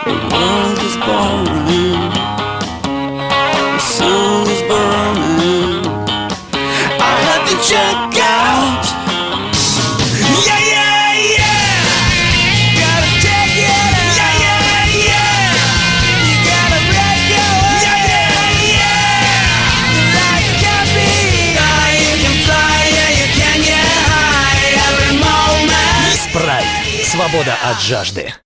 The world is boring, the sun is burning. I had to check out. Yeah, yeah, yeah. Gotta check it out. Yeah, yeah, yeah. You gotta break your. Yeah, yeah, yeah. Like can be. You can fly, yeah, you can get high every moment. Спрайт. Свобода от жажды.